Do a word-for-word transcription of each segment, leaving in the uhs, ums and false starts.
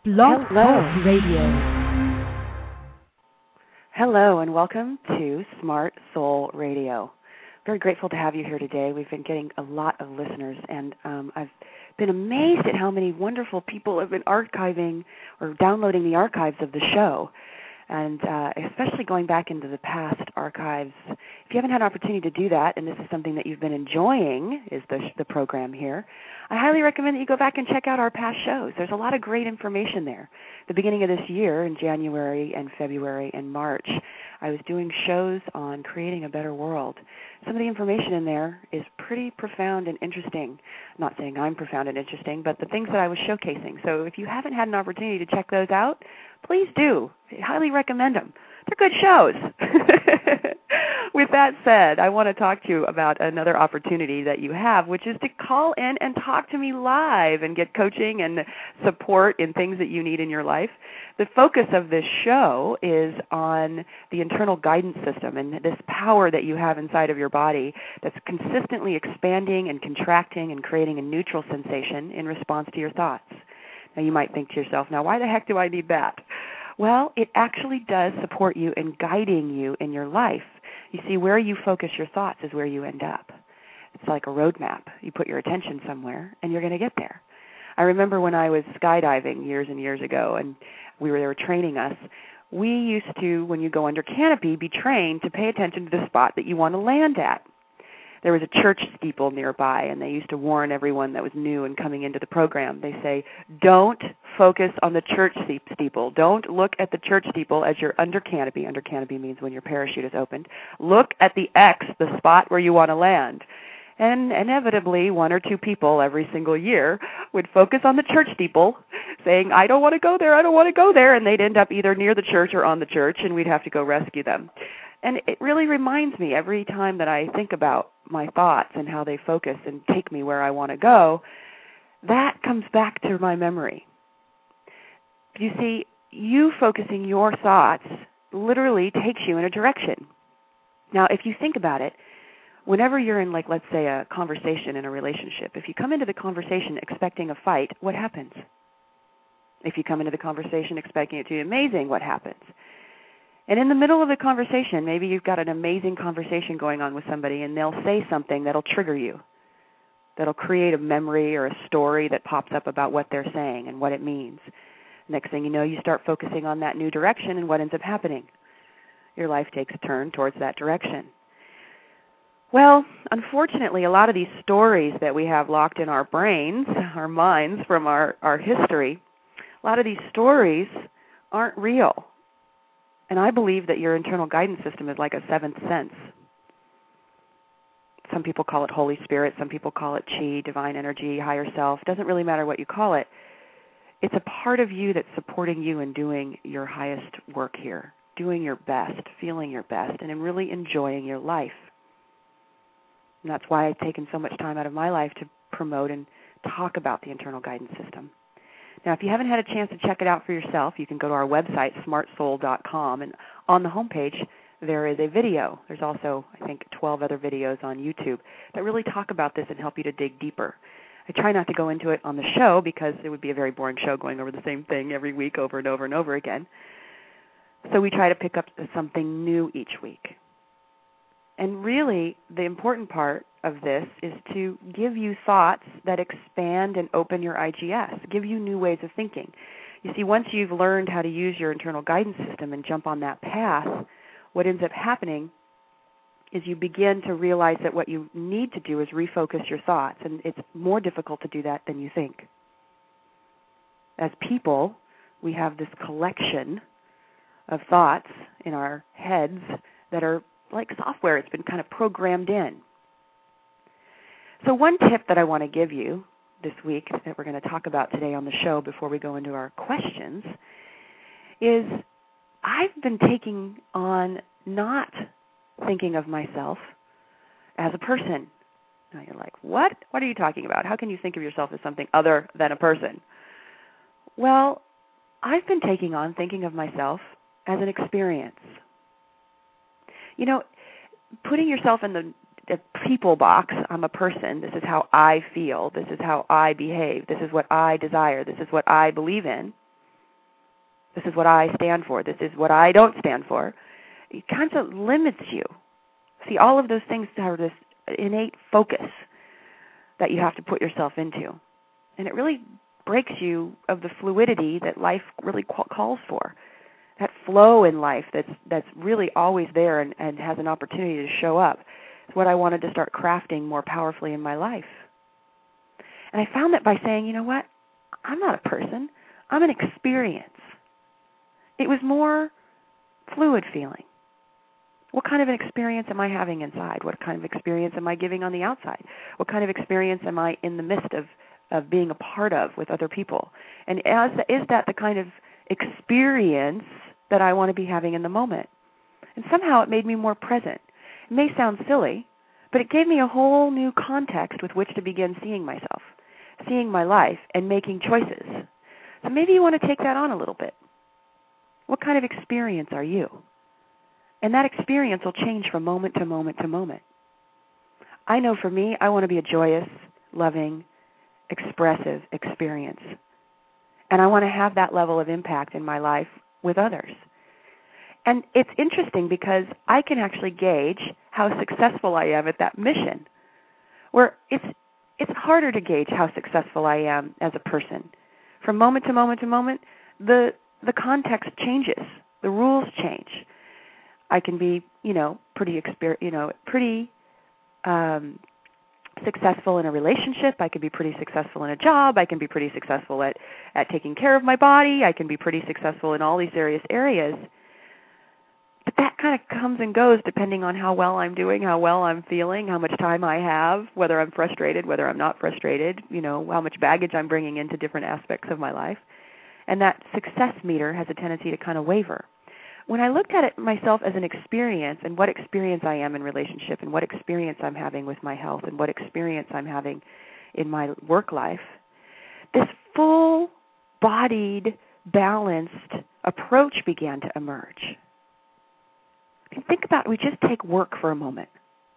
Blog Talk Radio. Hello and welcome to Smart Soul Radio. Very grateful to have you here today. We've been getting a lot of listeners, and um, I've been amazed at how many wonderful people have been archiving or downloading the archives of the show, and uh, especially going back into the past archives. If you haven't had an opportunity to do that, and this is something that you've been enjoying, is the, the program here, I highly recommend that you go back and check out our past shows. There's a lot of great information there. The beginning of this year, in January and February and March, I was doing shows on creating a better world. Some of the information in there is pretty profound and interesting. I'm not saying I'm profound and interesting, but the things that I was showcasing. So if you haven't had an opportunity to check those out, please do. I highly recommend them. They're good shows. With that said, I want to talk to you about another opportunity that you have, which is to call in and talk to me live and get coaching and support in things that you need in your life. The focus of this show is on the internal guidance system and this power that you have inside of your body that's consistently expanding and contracting and creating a neutral sensation in response to your thoughts. Now, you might think to yourself, now, why the heck do I need that? Well, it actually does support you in guiding you in your life. You see, where you focus your thoughts is where you end up. It's like a roadmap. You put your attention somewhere, and you're going to get there. I remember when I was skydiving years and years ago, and we were, they were training us, we used to, when you go under canopy, be trained to pay attention to the spot that you want to land at. There was a church steeple nearby, and they used to warn everyone that was new and coming into the program. They say, don't focus on the church steeple. Don't look at the church steeple as you're under canopy. Under canopy means when your parachute is opened. Look at the X, the spot where you want to land. And inevitably, one or two people every single year would focus on the church steeple, saying, I don't want to go there, I don't want to go there, and they'd end up either near the church or on the church, and we'd have to go rescue them. And it really reminds me every time that I think about my thoughts and how they focus and take me where I want to go, that comes back to my memory. You see, you focusing your thoughts literally takes you in a direction. Now, if you think about it, whenever you're in, like, let's say, a conversation in a relationship, if you come into the conversation expecting a fight, what happens? If you come into the conversation expecting it to be amazing, what happens? And in the middle of the conversation, maybe you've got an amazing conversation going on with somebody, and they'll say something that'll trigger you, that'll create a memory or a story that pops up about what they're saying and what it means. Next thing you know, you start focusing on that new direction, and what ends up happening? Your life takes a turn towards that direction. Well, unfortunately, a lot of these stories that we have locked in our brains, our minds from our, our history, a lot of these stories aren't real. And I believe that your internal guidance system is like a seventh sense. Some people call it Holy Spirit. Some people call it Chi, divine energy, higher self. It doesn't really matter what you call it. It's a part of you that's supporting you in doing your highest work here, doing your best, feeling your best, and in really enjoying your life. And that's why I've taken so much time out of my life to promote and talk about the internal guidance system. Now, if you haven't had a chance to check it out for yourself, you can go to our website, smart soul dot com, and on the homepage there is a video. There's also, I think, twelve other videos on YouTube that really talk about this and help you to dig deeper. I try not to go into it on the show because it would be a very boring show going over the same thing every week over and over and over again. So we try to pick up something new each week. And really, the important part of this is to give you thoughts that expand and open your I G S, give you new ways of thinking. You see, once you've learned how to use your internal guidance system and jump on that path, what ends up happening is you begin to realize that what you need to do is refocus your thoughts, and it's more difficult to do that than you think. As people, we have this collection of thoughts in our heads that are like software. It's been kind of programmed in. So one tip that I want to give you this week that we're going to talk about today on the show before we go into our questions is I've been taking on not thinking of myself as a person. Now you're like, what? What are you talking about? How can you think of yourself as something other than a person? Well, I've been taking on thinking of myself as an experience. You know, putting yourself in the the people box, I'm a person, this is how I feel, this is how I behave, this is what I desire, this is what I believe in, This is what I stand for. This is what I don't stand for. It kind of limits you. See, all of those things have this innate focus that you have to put yourself into. And it really breaks you of the fluidity that life really calls for. That flow in life that's that's really always there and, and has an opportunity to show up. It's what I wanted to start crafting more powerfully in my life. And I found that by saying, you know what, I'm not a person, I'm an experience. It was more fluid feeling. What kind of an experience am I having inside? What kind of experience am I giving on the outside? What kind of experience am I in the midst of, of being a part of with other people? And as, is that the kind of experience that I want to be having in the moment? And somehow it made me more present. It may sound silly, but it gave me a whole new context with which to begin seeing myself, seeing my life, and making choices. So maybe you want to take that on a little bit. What kind of experience are you? And that experience will change from moment to moment to moment. I know for me, I want to be a joyous, loving, expressive experience. And I want to have that level of impact in my life with others. And it's interesting because I can actually gauge how successful I am at that mission. Where it's it's harder to gauge how successful I am as a person. From moment to moment to moment, the the context changes. The rules change. I can be, you know, pretty exper- you know, pretty um, successful in a relationship. I can be pretty successful in a job. I can be pretty successful at, at taking care of my body. I can be pretty successful in all these various areas. But that kind of comes and goes depending on how well I'm doing, how well I'm feeling, how much time I have, whether I'm frustrated, whether I'm not frustrated, you know, how much baggage I'm bringing into different aspects of my life. And that success meter has a tendency to kind of waver. When I looked at it myself as an experience and what experience I am in relationship and what experience I'm having with my health and what experience I'm having in my work life, this full-bodied, balanced approach began to emerge. And think about it. We just take work for a moment.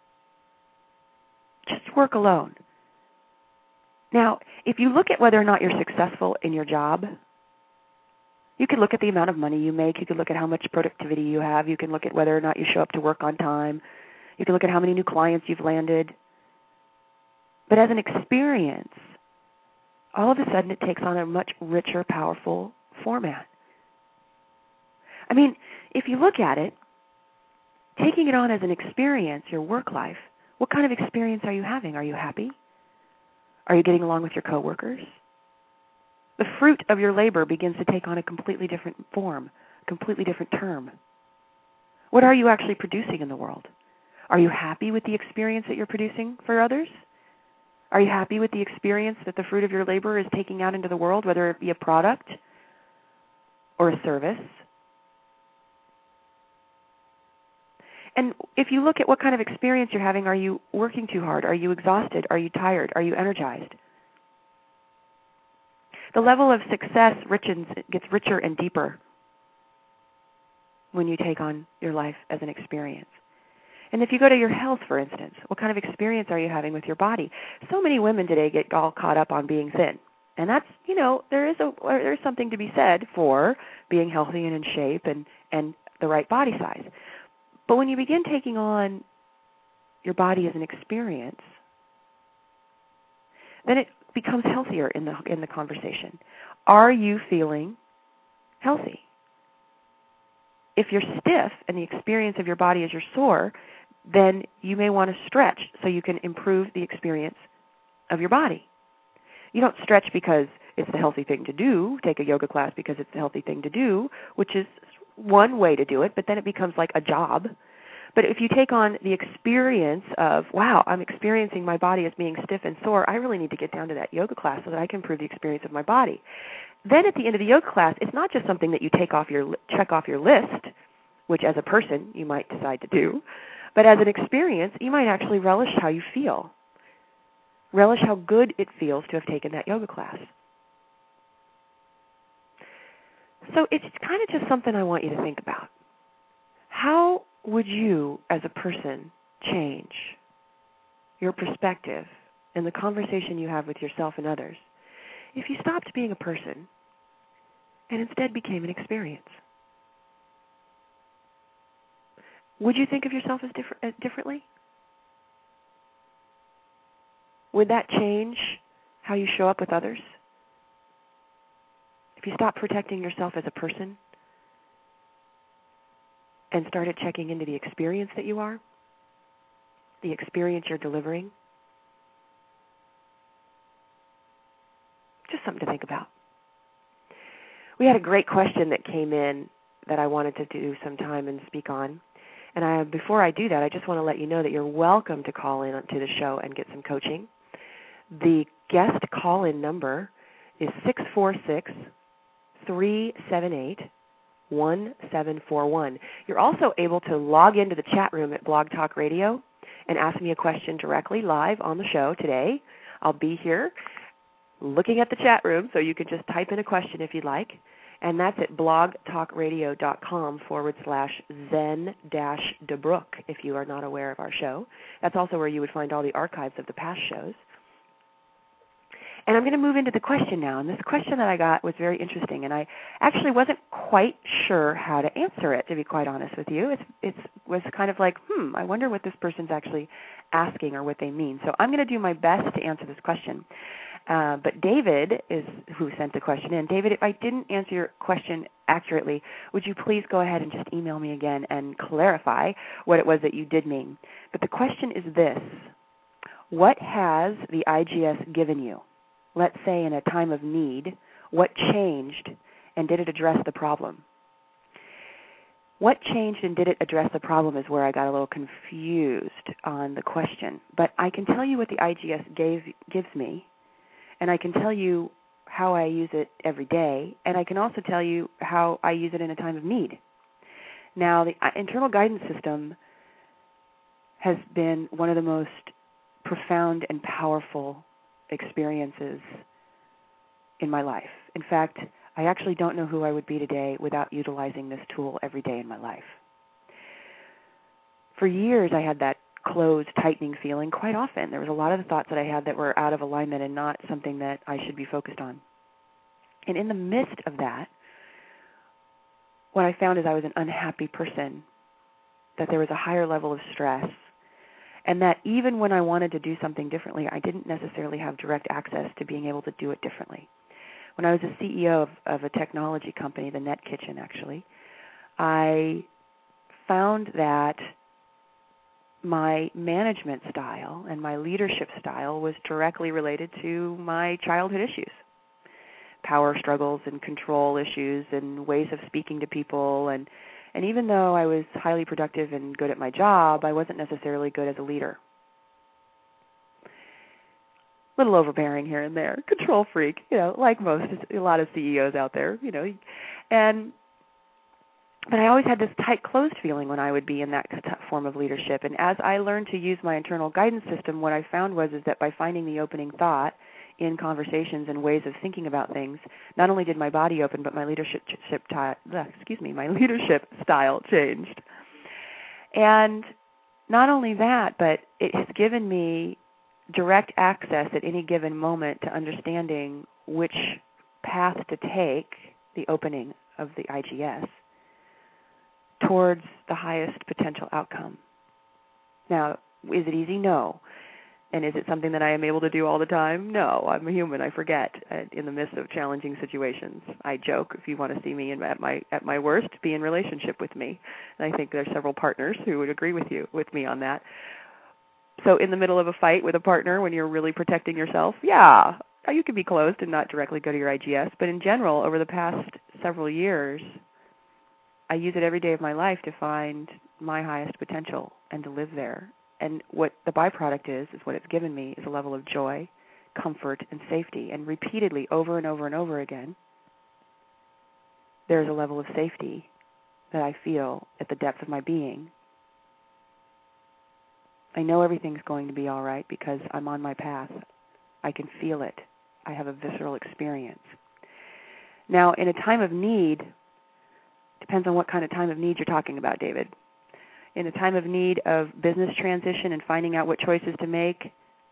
Just work alone. Now, if you look at whether or not you're successful in your job, you can look at the amount of money you make. You can look at how much productivity you have. You can look at whether or not you show up to work on time. You can look at how many new clients you've landed. But as an experience, all of a sudden it takes on a much richer, powerful format. I mean, if you look at it, taking it on as an experience, your work life, what kind of experience are you having? Are you happy? Are you getting along with your coworkers? The fruit of your labor begins to take on a completely different form, a completely different term. What are you actually producing in the world? Are you happy with the experience that you're producing for others? Are you happy with the experience that the fruit of your labor is taking out into the world, whether it be a product or a service? And if you look at what kind of experience you're having, are you working too hard? Are you exhausted? Are you tired? Are you energized? The level of success richens, gets richer and deeper when you take on your life as an experience. And if you go to your health, for instance, what kind of experience are you having with your body? So many women today get all caught up on being thin. And that's, you know, there is a there's something to be said for being healthy and in shape and, and the right body size. But when you begin taking on your body as an experience, then it becomes healthier in the in the conversation. Are you feeling healthy? If you're stiff and the experience of your body is you're sore, then you may want to stretch so you can improve the experience of your body. You don't stretch because it's the healthy thing to do, take a yoga class because it's the healthy thing to do, which is one way to do it, but then it becomes like a job. But if you take on the experience of, wow, I'm experiencing my body as being stiff and sore, I really need to get down to that yoga class so that I can improve the experience of my body. Then at the end of the yoga class, it's not just something that you take off your check off your list, which as a person you might decide to do, but as an experience, you might actually relish how you feel. Relish how good it feels to have taken that yoga class. So it's kind of just something I want you to think about. How would you, as a person, change your perspective in the conversation you have with yourself and others if you stopped being a person and instead became an experience? Would you think of yourself as differ- uh, differently? Would that change how you show up with others? If you stopped protecting yourself as a person and started checking into the experience that you are, the experience you're delivering, just something to think about. We had a great question that came in that I wanted to do some time and speak on. And I, before I do that, I just want to let you know that you're welcome to call in to the show and get some coaching. The guest call-in number is six four six, three seven eight, one seven four one. You're also able to log into the chat room at Blog Talk Radio and ask me a question directly live on the show today. I'll be here looking at the chat room, so you can just type in a question if you'd like. And that's at blogtalkradio.com forward slash zen dash DeBrook if you are not aware of our show. That's also where you would find all the archives of the past shows. And I'm going to move into the question now. And this question that I got was very interesting, and I actually wasn't quite sure how to answer it, to be quite honest with you. It's it was kind of like, hmm, I wonder what this person's actually asking or what they mean. So I'm going to do my best to answer this question. Uh, but David is who sent the question in. David, if I didn't answer your question accurately, would you please go ahead and just email me again and clarify what it was that you did mean? But the question is this: what has the I G S given you? Let's say in a time of need, what changed and did it address the problem? What changed and did it address the problem is where I got a little confused on the question. But I can tell you what the I G S gave, gives me, and I can tell you how I use it every day, and I can also tell you how I use it in a time of need. Now, the internal guidance system has been one of the most profound and powerful experiences in my life. In fact, I actually don't know who I would be today without utilizing this tool every day in my life. For years, I had that closed, tightening feeling quite often. There was a lot of the thoughts that I had that were out of alignment and not something that I should be focused on. And in the midst of that, what I found is I was an unhappy person, that there was a higher level of stress, and that even when I wanted to do something differently, I didn't necessarily have direct access to being able to do it differently. When I was a C E O of, of a technology company, the Net Kitchen actually, I found that my management style and my leadership style was directly related to my childhood issues. Power struggles and control issues and ways of speaking to people. And, and even though I was highly productive and good at my job, I wasn't necessarily good as a leader. A little overbearing here and there. Control freak, you know, like most, a lot of C E Os out there, you know. And But I always had this tight, closed feeling when I would be in that form of leadership. And as I learned to use my internal guidance system, what I found was is that by finding the opening thought in conversations and ways of thinking about things, not only did my body open, but my leadership, excuse me, my leadership style changed. And not only that, but it has given me direct access at any given moment to understanding which path to take, the opening of the I G S, towards the highest potential outcome. Now, is it easy? No. And is it something that I am able to do all the time? No. I'm a human. I forget uh, in the midst of challenging situations. I joke, if you want to see me in, at my at my worst, be in relationship with me. And I think there are several partners who would agree with you with me on that. So in the middle of a fight with a partner when you're really protecting yourself, yeah, you can be closed and not directly go to your I G S. But in general, over the past several years, I use it every day of my life to find my highest potential and to live there. And what the byproduct is, is what it's given me is a level of joy, comfort, and safety. And repeatedly, over and over and over again, there's a level of safety that I feel at the depth of my being. I know everything's going to be all right because I'm on my path. I can feel it. I have a visceral experience. Now, in a time of need, depends on what kind of time of need you're talking about, David. In a time of need of business transition and finding out what choices to make,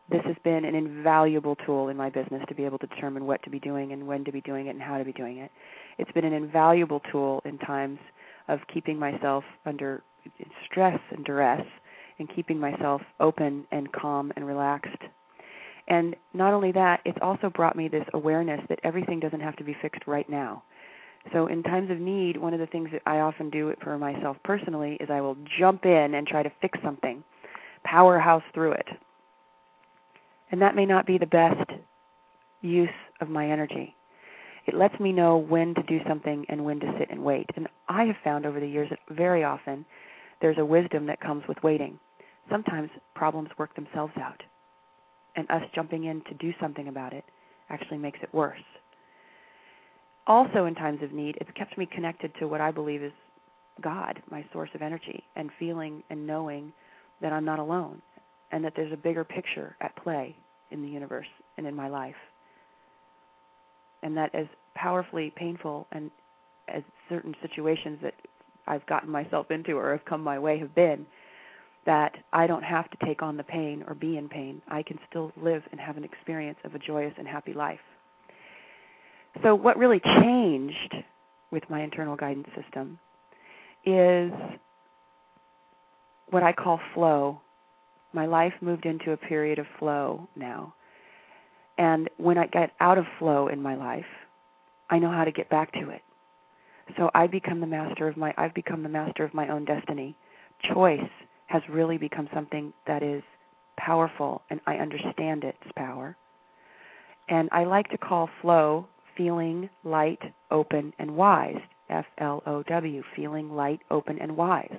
this has been an invaluable tool in my business to be able to determine what to be doing and when to be doing it and how to be doing it. It's been an invaluable tool in times of keeping myself under stress and duress and keeping myself open and calm and relaxed. And not only that, it's also brought me this awareness that everything doesn't have to be fixed right now. So in times of need, one of the things that I often do for myself personally is I will jump in and try to fix something, powerhouse through it. And that may not be the best use of my energy. It lets me know when to do something and when to sit and wait. And I have found over the years that very often there's a wisdom that comes with waiting. Sometimes problems work themselves out, and us jumping in to do something about it actually makes it worse. Also in times of need, it's kept me connected to what I believe is God, my source of energy, and feeling and knowing that I'm not alone and that there's a bigger picture at play in the universe and in my life. And that as powerfully painful and as certain situations that I've gotten myself into or have come my way have been, that I don't have to take on the pain or be in pain. I can still live and have an experience of a joyous and happy life. So what really changed with my internal guidance system is what I call flow. My life moved into a period of flow now. And when I get out of flow in my life, I know how to get back to it. So I become the master of my I've become the master of my own destiny. Choice has really become something that is powerful, and I understand its power. And I like to call flow feeling, light, open, and wise. F L O W, feeling, light, open, and wise.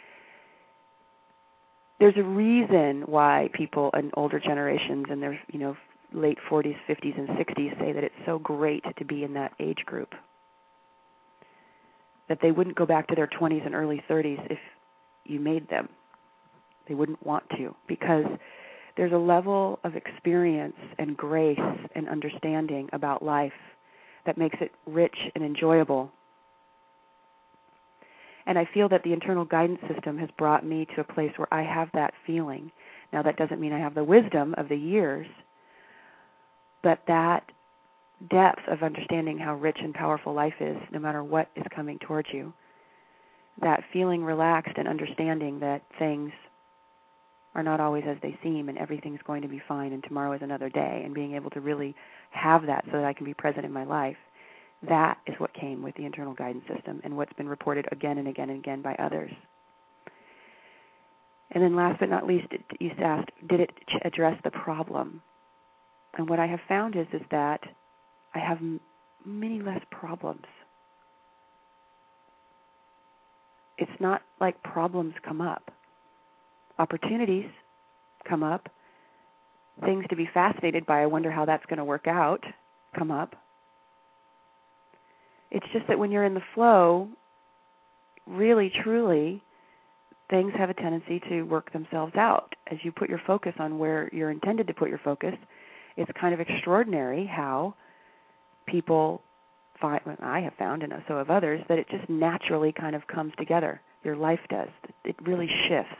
There's a reason why people in older generations and their, you know, late forties, fifties, and sixties say that it's so great to be in that age group, that they wouldn't go back to their twenties and early thirties if you made them. They wouldn't want to, because there's a level of experience and grace and understanding about life that makes it rich and enjoyable. And I feel that the internal guidance system has brought me to a place where I have that feeling. Now, that doesn't mean I have the wisdom of the years, but that depth of understanding how rich and powerful life is, no matter what is coming towards you, that feeling relaxed and understanding that things are not always as they seem and everything's going to be fine and tomorrow is another day, and being able to really have that so that I can be present in my life, that is what came with the internal guidance system and what's been reported again and again and again by others. And then last but not least, you asked, did it address the problem? And what I have found is, is that I have m- many less problems. It's not like problems come up. Opportunities come up. Things to be fascinated by, I wonder how that's going to work out, come up. It's just that when you're in the flow, really, truly, things have a tendency to work themselves out. As you put your focus on where you're intended to put your focus, it's kind of extraordinary how people find, well, I have found, and so have others, that it just naturally kind of comes together. Your life does. It really shifts.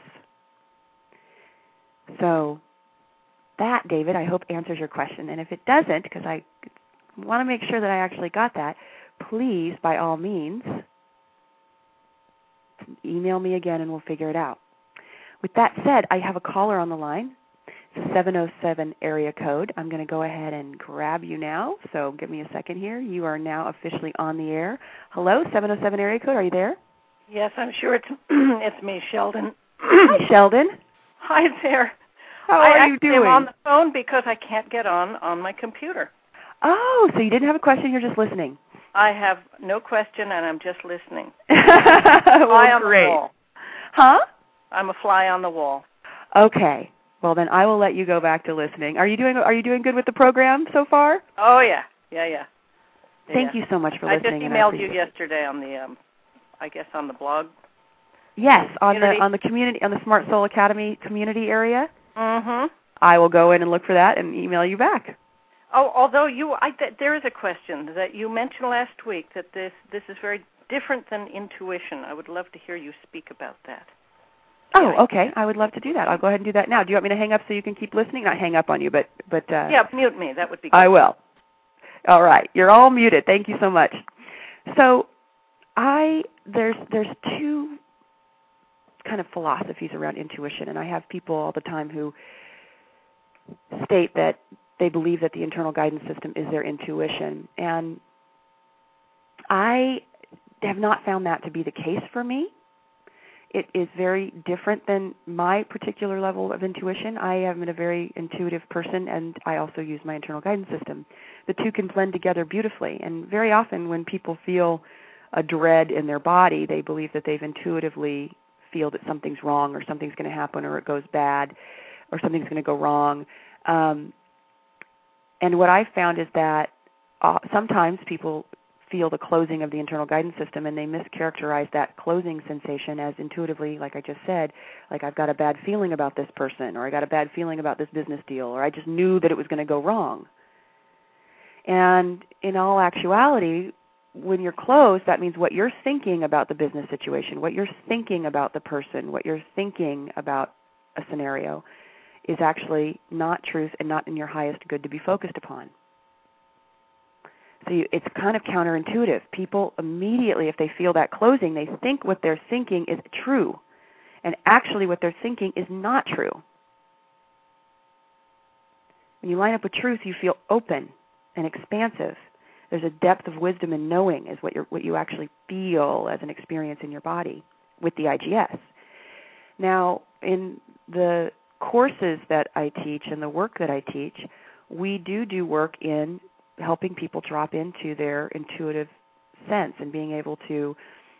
So that, David, I hope answers your question. And if it doesn't, because I want to make sure that I actually got that, please, by all means, email me again and we'll figure it out. With that said, I have a caller on the line. It's a seven oh seven area code. I'm going to go ahead and grab you now, so give me a second here. You are now officially on the air. Hello, seven oh seven area code, are you there? Yes, I'm sure it's it's me, Sheldon. Hi, Sheldon. Hi there. How I are you doing? I'm on the phone because I can't get on on my computer. Oh, so you didn't have a question, you're just listening. I have no question, and I'm just listening. well, fly on great. the wall. Huh? I'm a fly on the wall. Okay. Well, then I will let you go back to listening. Are you doing Are you doing good with the program so far? Oh yeah, yeah, yeah. Thank yeah. you so much for I listening. just emailed you yesterday on the, um, I guess on the blog. Yes, on community. the on the community on the Smart Soul Academy community area. Mm-hmm. I will go in and look for that and email you back. Oh, although you, I, th- there is a question that you mentioned last week that this this is very different than intuition. I would love to hear you speak about that. Oh, okay. I would love to do that. I'll go ahead and do that now. Do you want me to hang up so you can keep listening? Not hang up on you, but... but uh, yeah, mute me. That would be good. I will. All right. You're all muted. Thank you so much. So I there's there's two kind of philosophies around intuition, and I have people all the time who state that they believe that the internal guidance system is their intuition. And I have not found that to be the case for me. It is very different than my particular level of intuition. I am a very intuitive person, and I also use my internal guidance system. The two can blend together beautifully. And very often when people feel a dread in their body, they believe that they've intuitively feel that something's wrong or something's going to happen or it goes bad or something's going to go wrong. Um, and what I've found is that uh, sometimes people feel the closing of the internal guidance system, and they mischaracterize that closing sensation as intuitively, like I just said, like I've got a bad feeling about this person, or I got a bad feeling about this business deal, or I just knew that it was going to go wrong. And in all actuality, when you're closed, that means what you're thinking about the business situation, what you're thinking about the person, what you're thinking about a scenario is actually not truth and not in your highest good to be focused upon. So you, it's kind of counterintuitive. People immediately, if they feel that closing, they think what they're thinking is true. And actually what they're thinking is not true. When you line up with truth, you feel open and expansive. There's a depth of wisdom and knowing is what, you're, what you actually feel as an experience in your body with the I G S. Now, in the courses that I teach and the work that I teach, we do do work in helping people drop into their intuitive sense and being able to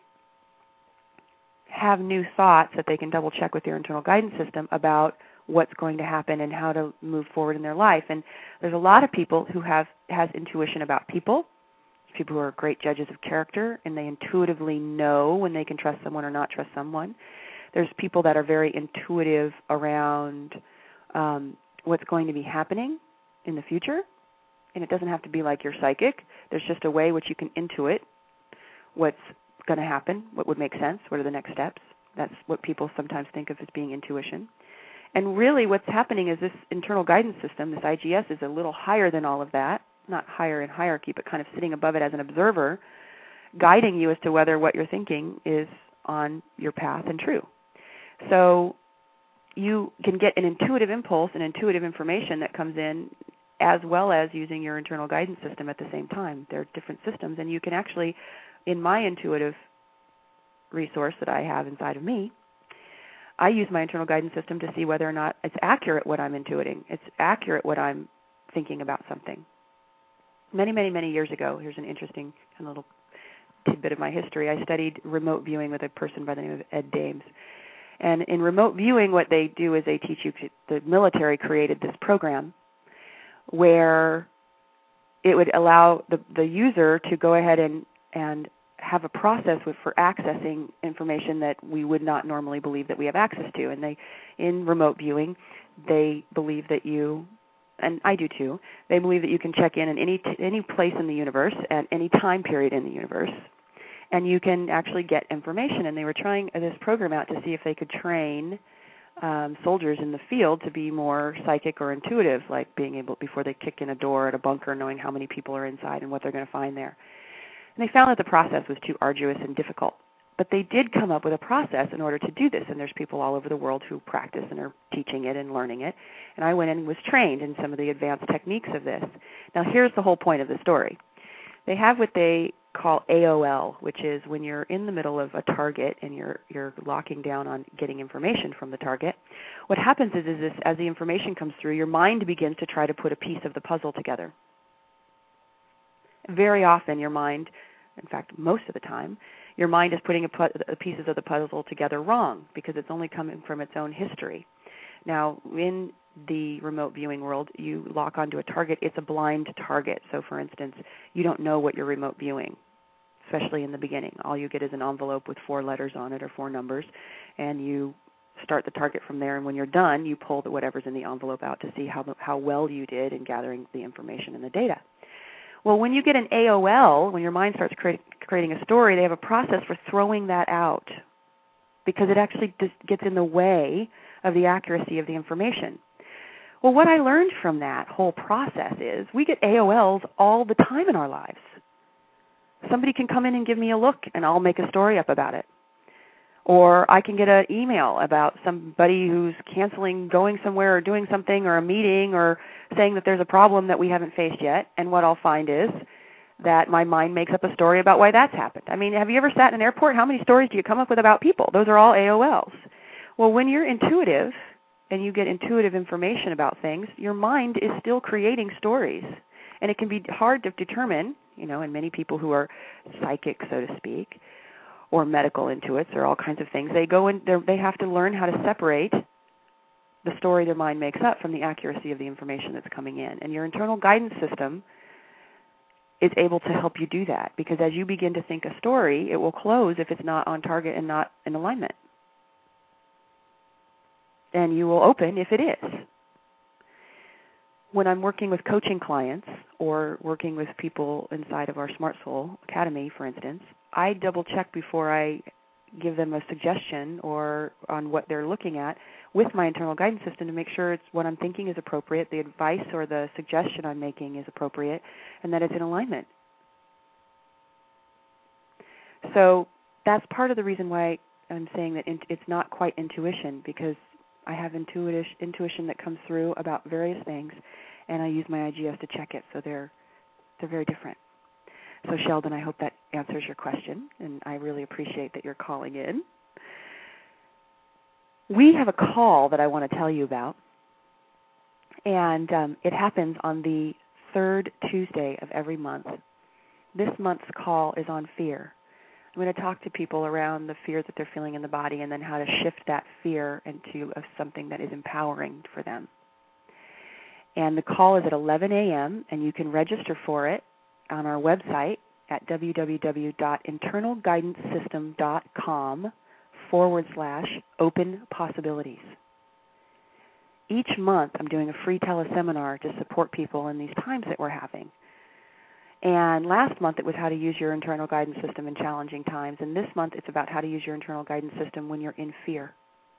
have new thoughts that they can double check with their internal guidance system about what's going to happen and how to move forward in their life. And there's a lot of people who have has intuition about people, people who are great judges of character, and they intuitively know when they can trust someone or not trust someone. There's people that are very intuitive around um, what's going to be happening in the future. And it doesn't have to be like you're psychic. There's just a way which you can intuit what's going to happen, what would make sense, what are the next steps. That's what people sometimes think of as being intuition. And really what's happening is this internal guidance system, this I G S, is a little higher than all of that, not higher in hierarchy, but kind of sitting above it as an observer, guiding you as to whether what you're thinking is on your path and true. So you can get an intuitive impulse and intuitive information that comes in as well as using your internal guidance system at the same time. They're different systems, and you can actually, in my intuitive resource that I have inside of me, I use my internal guidance system to see whether or not it's accurate what I'm intuiting. It's accurate what I'm thinking about something. Many, many, many years ago, here's an interesting kind of little tidbit of my history. I studied remote viewing with a person by the name of Ed Dames. And in remote viewing, what they do is they teach you, the military created this program where it would allow the, the user to go ahead and, and have a process with, for accessing information that we would not normally believe that we have access to. And they, in remote viewing, they believe that you, and I do too, they believe that you can check in in any, any place in the universe at any time period in the universe, and you can actually get information. And they were trying this program out to see if they could train Um, soldiers in the field to be more psychic or intuitive, like being able, before they kick in a door at a bunker, knowing how many people are inside and what they're going to find there. And they found that the process was too arduous and difficult. But they did come up with a process in order to do this, and there's people all over the world who practice and are teaching it and learning it. And I went in and was trained in some of the advanced techniques of this. Now here's the whole point of the story. They have what they call A O L, which is when you're in the middle of a target and you're you're locking down on getting information from the target. What happens is, is this, as the information comes through, your mind begins to try to put a piece of the puzzle together. Very often your mind, in fact most of the time, your mind is putting a pu- pieces of the puzzle together wrong because it's only coming from its own history. Now, in the remote viewing world, you lock onto a target. It's a blind target. So, for instance, you don't know what you're remote viewing, especially in the beginning. All you get is an envelope with four letters on it or four numbers, and you start the target from there. And when you're done, you pull the whatever's in the envelope out to see how how well you did in gathering the information and the data. Well, when you get an A O L, when your mind starts create, creating a story, they have a process for throwing that out, because it actually just gets in the way of the accuracy of the information. Well, what I learned from that whole process is we get A O Ls all the time in our lives. Somebody can come in and give me a look, and I'll make a story up about it. Or I can get an email about somebody who's canceling going somewhere or doing something or a meeting or saying that there's a problem that we haven't faced yet, and what I'll find is that my mind makes up a story about why that's happened. I mean, have you ever sat in an airport? How many stories do you come up with about people? Those are all A O Ls. Well, when you're intuitive and you get intuitive information about things, your mind is still creating stories. And it can be hard to determine, you know, and many people who are psychic, so to speak, or medical intuits or all kinds of things, they go in, they have to learn how to separate the story their mind makes up from the accuracy of the information that's coming in. And your internal guidance system is able to help you do that, because as you begin to think a story, it will close if it's not on target and not in alignment. And you will open if it is. When I'm working with coaching clients or working with people inside of our Smart Soul Academy, for instance, I double check before I give them a suggestion or on what they're looking at with my internal guidance system to make sure it's what I'm thinking is appropriate, the advice or the suggestion I'm making is appropriate, and that it's in alignment. So that's part of the reason why I'm saying that it's not quite intuition, because I have intuitive intuition that comes through about various things, and I use my I G S to check it, so they're they're very different. So Sheldon, I hope that answers your question, and I really appreciate that you're calling in. We have a call that I want to tell you about, and um, it happens on the third Tuesday of every month. This month's call is on fear. I'm going to talk to people around the fear that they're feeling in the body and then how to shift that fear into something that is empowering for them. And the call is at eleven a.m., and you can register for it on our website at www.internalguidancesystem.com forward slash open possibilities. Each month I'm doing a free teleseminar to support people in these times that we're having. And last month it was how to use your internal guidance system in challenging times. And this month it's about how to use your internal guidance system when you're in fear.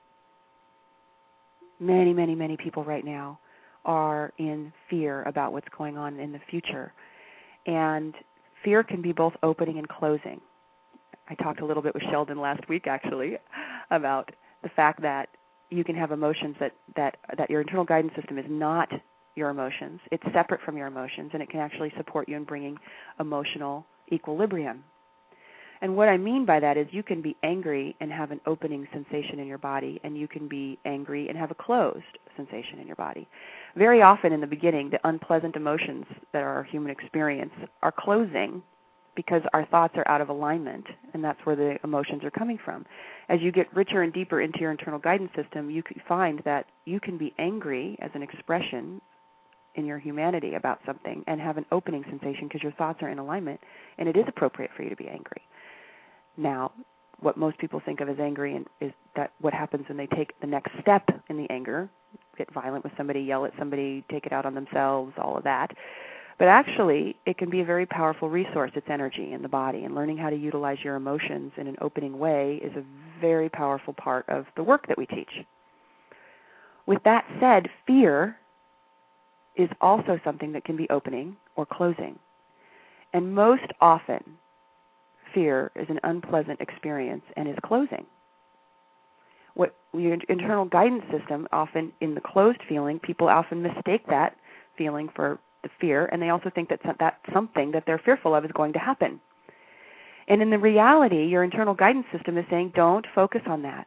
Many, many, many people right now are in fear about what's going on in the future. And fear can be both opening and closing. I talked a little bit with Sheldon last week, actually, about the fact that you can have emotions that, that, that your internal guidance system is not your emotions. It's separate from your emotions, and it can actually support you in bringing emotional equilibrium. And what I mean by that is you can be angry and have an opening sensation in your body, and you can be angry and have a closed sensation in your body. Very often in the beginning, the unpleasant emotions that are our human experience are closing because our thoughts are out of alignment, and that's where the emotions are coming from. As you get richer and deeper into your internal guidance system, you can find that you can be angry as an expression in your humanity about something and have an opening sensation because your thoughts are in alignment, and it is appropriate for you to be angry. Now, what most people think of as angry is that what happens when they take the next step in the anger, get violent with somebody, yell at somebody, take it out on themselves, all of that. But actually, it can be a very powerful resource. It's energy in the body, and learning how to utilize your emotions in an opening way is a very powerful part of the work that we teach. With that said, fear is also something that can be opening or closing. And most often, fear is an unpleasant experience and is closing. What your internal guidance system, often in the closed feeling, people often mistake that feeling for the fear, and they also think that that something that they're fearful of is going to happen. And in the reality, your internal guidance system is saying, don't focus on that.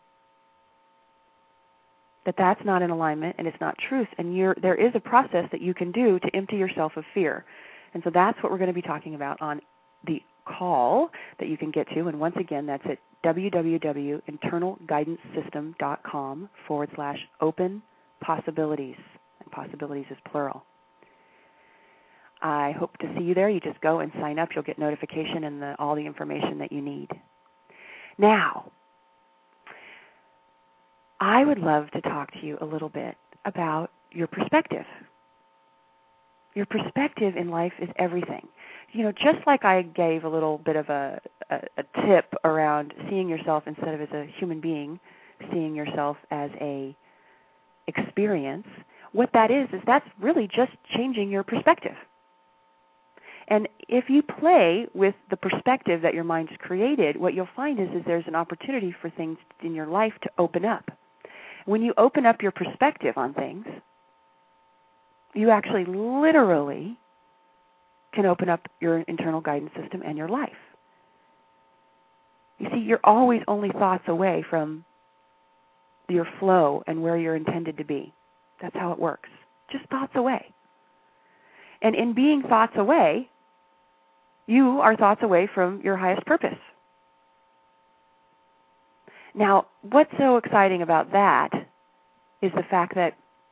That that's not in alignment and it's not truth. And you're, there is a process that you can do to empty yourself of fear. And so that's what we're going to be talking about on the call that you can get to. And once again, that's at www.internalguidancesystem.com forward slash open possibilities. And possibilities is plural. I hope to see you there. You just go and sign up. You'll get notification and the, all the information that you need. Now, I would love to talk to you a little bit about your perspective. Your perspective in life is everything. You know, just like I gave a little bit of a, a, a tip around seeing yourself instead of as a human being, seeing yourself as a experience, what that is, is that's really just changing your perspective. And if you play with the perspective that your mind's created, what you'll find is, is there's an opportunity for things in your life to open up. When you open up your perspective on things, you actually literally can open up your internal guidance system and your life. You see, you're always only thoughts away from your flow and where you're intended to be. That's how it works. Just thoughts away. And in being thoughts away, you are thoughts away from your highest purpose. Now, what's so exciting about that is the fact that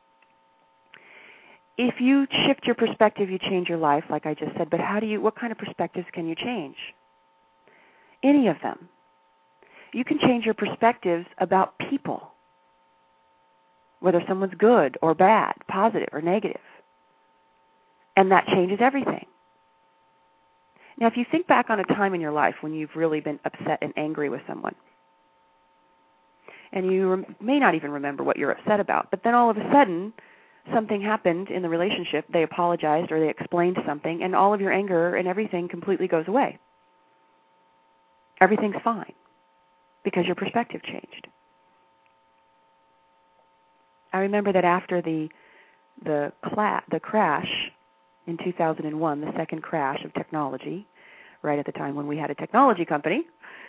if you shift your perspective, you change your life, like I just said. But how do you? What kind of perspectives can you change? Any of them. You can change your perspectives about people, whether someone's good or bad, positive or negative. And that changes everything. Now, if you think back on a time in your life when you've really been upset and angry with someone, and you rem- may not even remember what you're upset about, but then all of a sudden something happened in the relationship, they apologized or they explained something, and all of your anger and everything completely goes away. Everything's fine because your perspective changed. I remember that after the the, cla- the crash in two thousand one, the second crash of technology, right at the time when we had a technology company,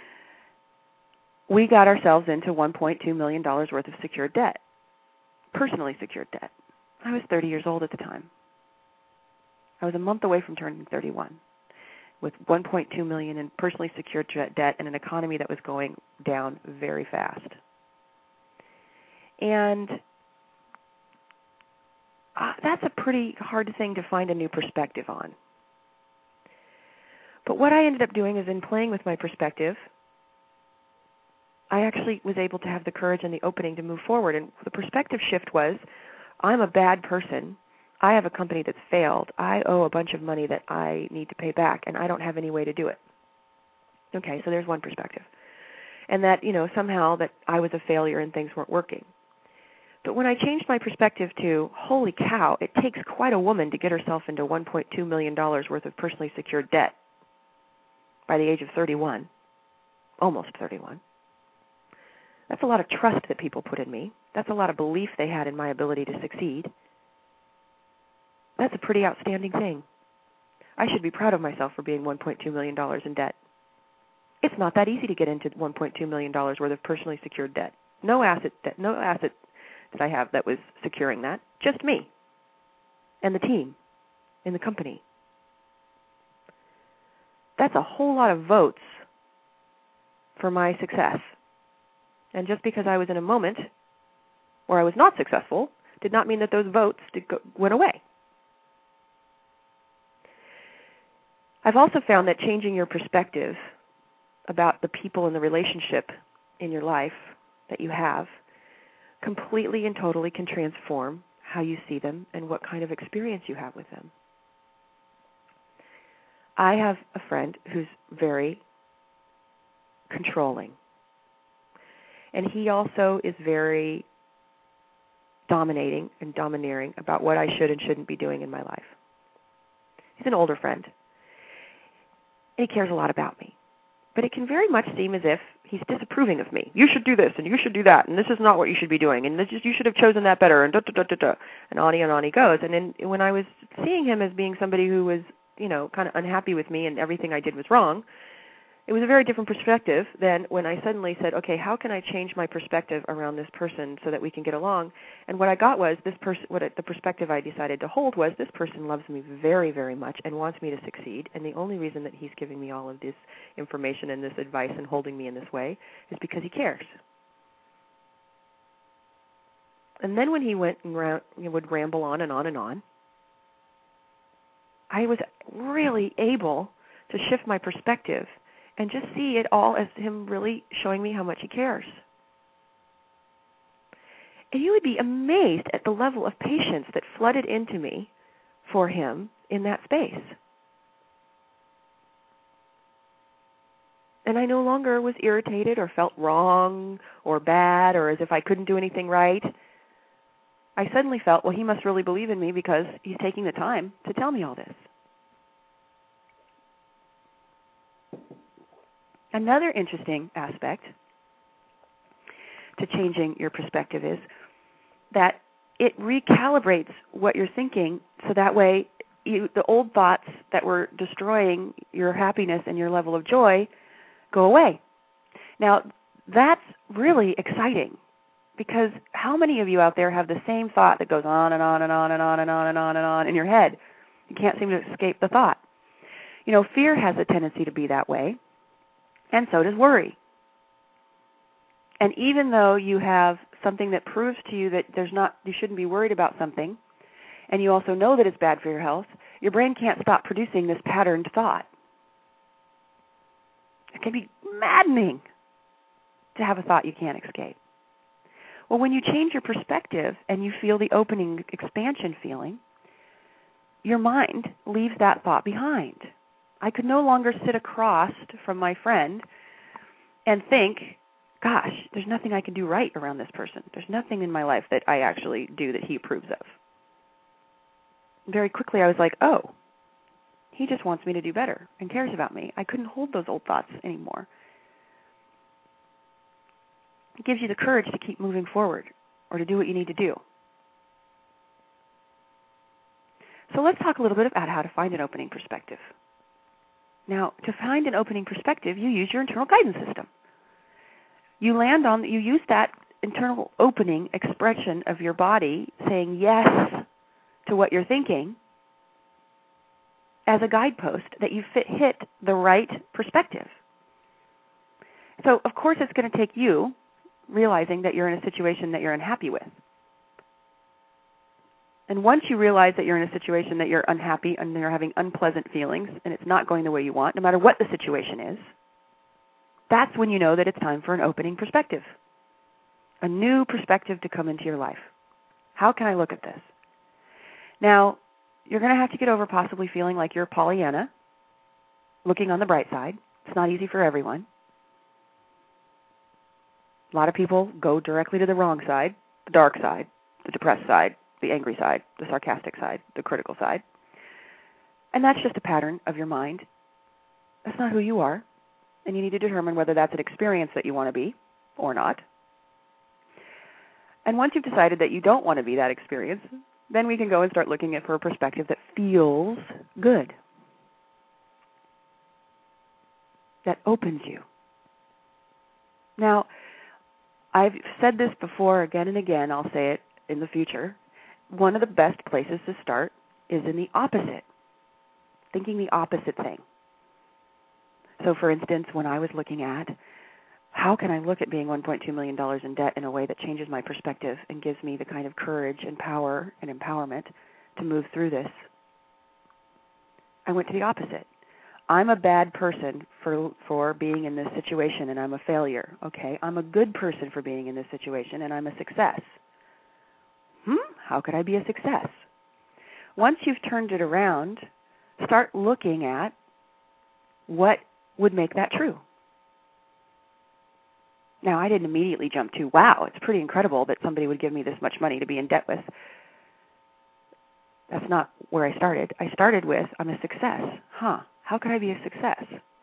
we got ourselves into one point two million dollars worth of secured debt, personally secured debt. I was thirty years old at the time. I was a month away from turning thirty-one with one point two million dollars in personally secured debt and an economy that was going down very fast. And uh, that's a pretty hard thing to find a new perspective on. But what I ended up doing is in playing with my perspective, I actually was able to have the courage and the opening to move forward. And the perspective shift was, I'm a bad person. I have a company that's failed. I owe a bunch of money that I need to pay back, and I don't have any way to do it. Okay, so there's one perspective. And that, you know, somehow that I was a failure and things weren't working. But when I changed my perspective to, holy cow, it takes quite a woman to get herself into one point two million dollars worth of personally secured debt by the age of thirty-one, almost thirty-one. That's a lot of trust that people put in me. That's a lot of belief they had in my ability to succeed. That's a pretty outstanding thing. I should be proud of myself for being one point two million dollars in debt. It's not that easy to get into one point two million dollars worth of personally secured debt. No asset, debt, no asset that I have that was securing that. Just me and the team in the company. That's a whole lot of votes for my success. And just because I was in a moment where I was not successful did not mean that those votes did go, went away. I've also found that changing your perspective about the people and the relationship in your life that you have completely and totally can transform how you see them and what kind of experience you have with them. I have a friend who's very controlling. And he also is very dominating and domineering about what I should and shouldn't be doing in my life. He's an older friend. And he cares a lot about me. But it can very much seem as if he's disapproving of me. You should do this, and you should do that, and this is not what you should be doing, and this is, you should have chosen that better, and da da da da da. And on and on he goes. And then when I was seeing him as being somebody who was, you know, kind of unhappy with me and everything I did was wrong, it was a very different perspective than when I suddenly said, okay, how can I change my perspective around this person so that we can get along? And what I got was this person, what it, the perspective I decided to hold was this person loves me very, very much and wants me to succeed. And the only reason that he's giving me all of this information and this advice and holding me in this way is because he cares. And then when he went and ra- he would ramble on and on and on, I was really able to shift my perspective and just see it all as him really showing me how much he cares. And you would be amazed at the level of patience that flooded into me for him in that space. and I no longer was irritated or felt wrong or bad or as if I couldn't do anything right. I suddenly felt, well, he must really believe in me because he's taking the time to tell me all this. Another interesting aspect to changing your perspective is that it recalibrates what you're thinking so that way you, the old thoughts that were destroying your happiness and your level of joy go away. Now, that's really exciting because how many of you out there have the same thought that goes on and on and on and on and on and on and on in your head? You can't seem to escape the thought. You know, fear has a tendency to be that way, and so does worry. And even though you have something that proves to you that there's not, you shouldn't be worried about something, and you also know that it's bad for your health, your brain can't stop producing this patterned thought. It can be maddening to have a thought you can't escape. Well, when you change your perspective and you feel the opening expansion feeling, your mind leaves that thought behind. I could no longer sit across from my friend and think, gosh, there's nothing I can do right around this person. There's nothing in my life that I actually do that he approves of. Very quickly I was like, oh, he just wants me to do better and cares about me. I couldn't hold those old thoughts anymore. It gives you the courage to keep moving forward or to do what you need to do. So let's talk a little bit about how to find an opening perspective. Now, to find an opening perspective, you use your internal guidance system. You land on, you use that internal opening expression of your body saying yes to what you're thinking as a guidepost that you fit, hit the right perspective. So, of course, it's going to take you realizing that you're in a situation that you're unhappy with. And once you realize that you're in a situation that you're unhappy and you're having unpleasant feelings and it's not going the way you want, no matter what the situation is, that's when you know that it's time for an opening perspective, a new perspective to come into your life. How can I look at this? Now, you're going to have to get over possibly feeling like you're Pollyanna, looking on the bright side. It's not easy for everyone. A lot of people go directly to the wrong side, the dark side, the depressed side, the angry side, the sarcastic side, the critical side. And that's just a pattern of your mind. That's not who you are. And you need to determine whether that's an experience that you want to be or not. And once you've decided that you don't want to be that experience, then we can go and start looking at for a perspective that feels good, that opens you. Now, I've said this before again and again. I'll say it in the future. One of the best places to start is in the opposite, thinking the opposite thing. So, for instance, when I was looking at how can I look at being one point two million dollars in debt in a way that changes my perspective and gives me the kind of courage and power and empowerment to move through this, I went to the opposite. I'm a bad person for for being in this situation and I'm a failure. Okay, I'm a good person for being in this situation and I'm a success. Hmm, how could I be a success? Once you've turned it around, start looking at what would make that true. Now, I didn't immediately jump to, wow, it's pretty incredible that somebody would give me this much money to be in debt with. That's not where I started. I started with, I'm a success. Huh, how could I be a success?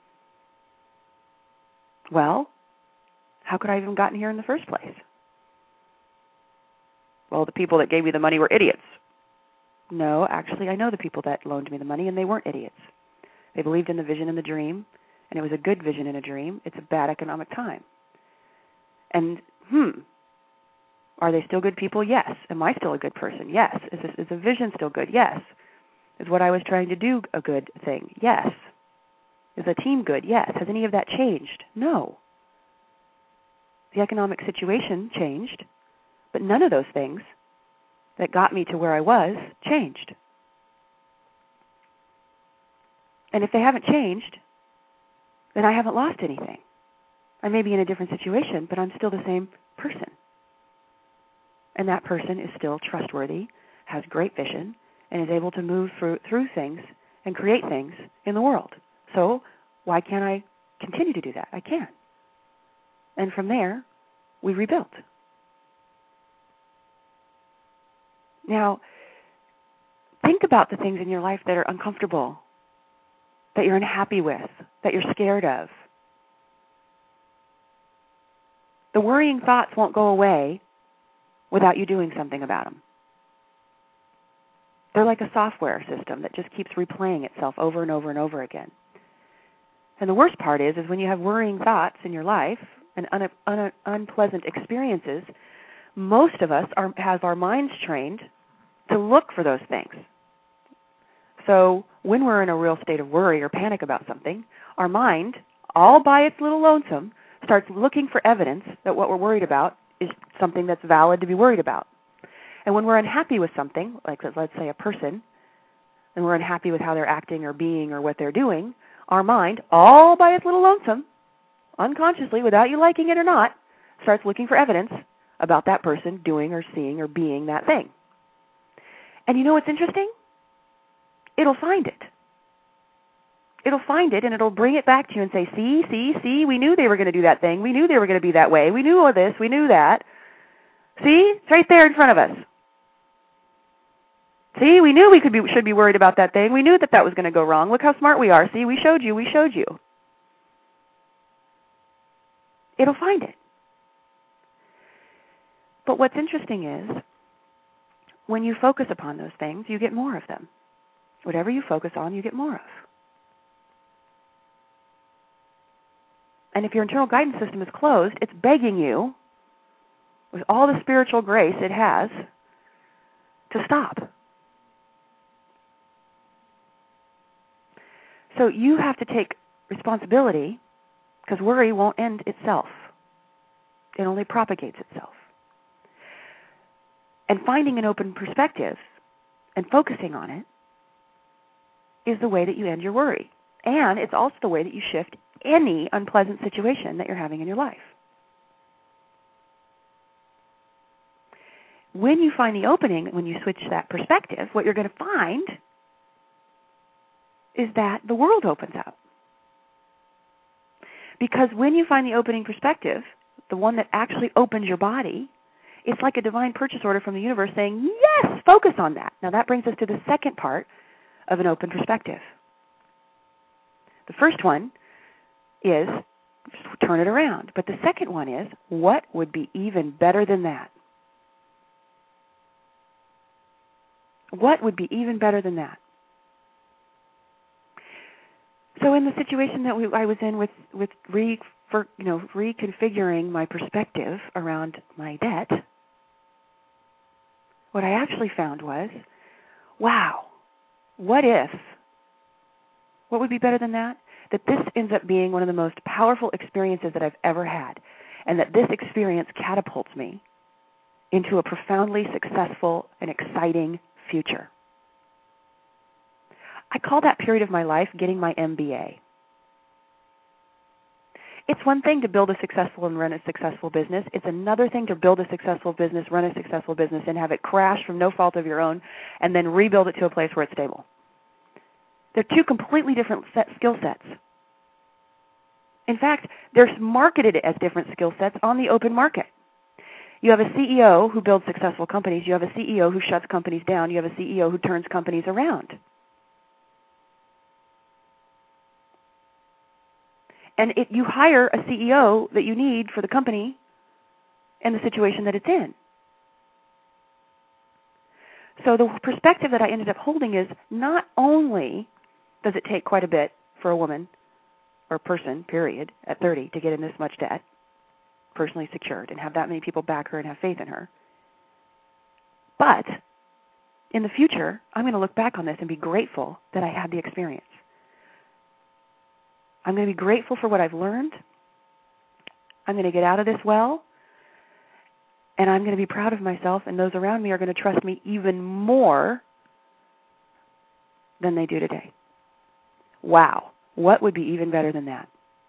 Well, how could I have even gotten here in the first place? Well, the people that gave me the money were idiots. No, actually, I know the people that loaned me the money, and they weren't idiots. They believed in the vision and the dream, and it was a good vision and a dream. It's a bad economic time. And, hmm, are they still good people? Yes. Am I still a good person? Yes. Is, this, is the vision still good? Yes. Is what I was trying to do a good thing? Yes. Is the team good? Yes. Has any of that changed? No. The economic situation changed, but none of those things that got me to where I was changed. And if they haven't changed, then I haven't lost anything. I may be in a different situation, but I'm still the same person. And that person is still trustworthy, has great vision, and is able to move through, through things and create things in the world. So why can't I continue to do that. I can. And from there, we rebuilt. Now, think about the things in your life that are uncomfortable, that you're unhappy with, that you're scared of. The worrying thoughts won't go away without you doing something about them. They're like a software system that just keeps replaying itself over and over and over again. And the worst part is, is when you have worrying thoughts in your life and un- un- unpleasant experiences, most of us are, have our minds trained to look for those things. So when we're in a real state of worry or panic about something, our mind, all by its little lonesome, starts looking for evidence that what we're worried about is something that's valid to be worried about. And when we're unhappy with something, like let's say a person, and we're unhappy with how they're acting or being or what they're doing, our mind, all by its little lonesome, unconsciously, without you liking it or not, starts looking for evidence about that person doing or seeing or being that thing. And you know what's interesting? It'll find it. It'll find it, and it'll bring it back to you and say, see, see, see, we knew they were going to do that thing. We knew they were going to be that way. We knew all this. We knew that. See? It's right there in front of us. See? We knew we could be, should be worried about that thing. We knew that that was going to go wrong. Look how smart we are. See? We showed you. We showed you. It'll find it. But what's interesting is, when you focus upon those things, you get more of them. Whatever you focus on, you get more of. And if your internal guidance system is closed, it's begging you, with all the spiritual grace it has, to stop. So you have to take responsibility, because worry won't end itself. It only propagates itself. And finding an open perspective and focusing on it is the way that you end your worry. And it's also the way that you shift any unpleasant situation that you're having in your life. When you find the opening, when you switch that perspective, what you're going to find is that the world opens up. Because when you find the opening perspective, the one that actually opens your body, it's like a divine purchase order from the universe saying, yes, focus on that. Now that brings us to the second part of an open perspective. The first one is turn it around. But the second one is, what would be even better than that? What would be even better than that? So in the situation that we, I was in with, with re, for, you know, reconfiguring my perspective around my debt, what I actually found was, wow, what if, what would be better than that? That this ends up being one of the most powerful experiences that I've ever had, and that this experience catapults me into a profoundly successful and exciting future. I call that period of my life getting my M B A. It's one thing to build a successful and run a successful business. It's another thing to build a successful business, run a successful business, and have it crash from no fault of your own, and then rebuild it to a place where it's stable. They're two completely different set skill sets. In fact, they're marketed as different skill sets on the open market. You have a C E O who builds successful companies. You have a C E O who shuts companies down. You have a C E O who turns companies around. And it, you hire a C E O that you need for the company and the situation that it's in. So the perspective that I ended up holding is, not only does it take quite a bit for a woman or person, period, at thirty to get in this much debt, personally secured, and have that many people back her and have faith in her, but in the future, I'm going to look back on this and be grateful that I had the experience. I'm going to be grateful for what I've learned. I'm going to get out of this well. And I'm going to be proud of myself, and those around me are going to trust me even more than they do today. Wow. What would be even better than that?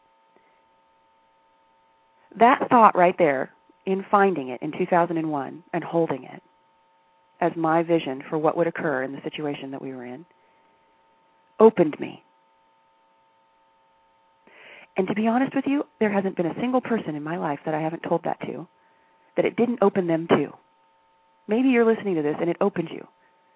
That thought right there, in finding it in two thousand one and holding it as my vision for what would occur in the situation that we were in, opened me. And to be honest with you, there hasn't been a single person in my life that I haven't told that to, that it didn't open them to. Maybe you're listening to this and it opened you.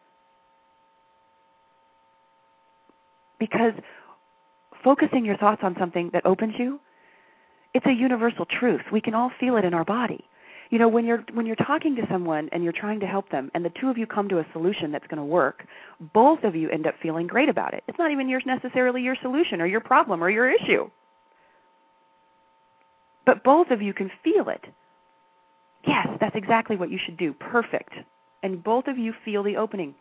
Because focusing your thoughts on something that opens you, it's a universal truth. We can all feel it in our body. You know, when you're when you're talking to someone and you're trying to help them and the two of you come to a solution that's going to work, both of you end up feeling great about it. It's not even yours necessarily your solution or your problem or your issue. But both of you can feel it. Yes, that's exactly what you should do. Perfect. And both of you feel the opening.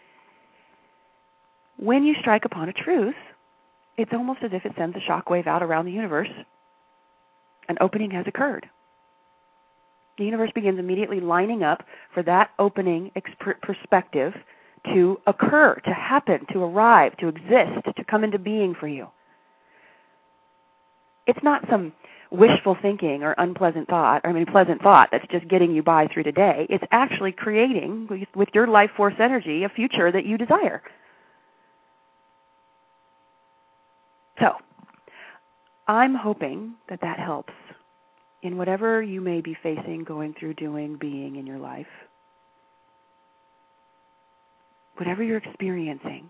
When you strike upon a truth, it's almost as if it sends a shockwave out around the universe. An opening has occurred. The universe begins immediately lining up for that opening exp- perspective to occur, to happen, to arrive, to exist, to come into being for you. It's not some wishful thinking or unpleasant thought, I mean pleasant thought that's just getting you by through today. It's actually creating, with your life force energy, a future that you desire. So, I'm hoping that that helps in whatever you may be facing, going through, doing, being in your life. Whatever you're experiencing,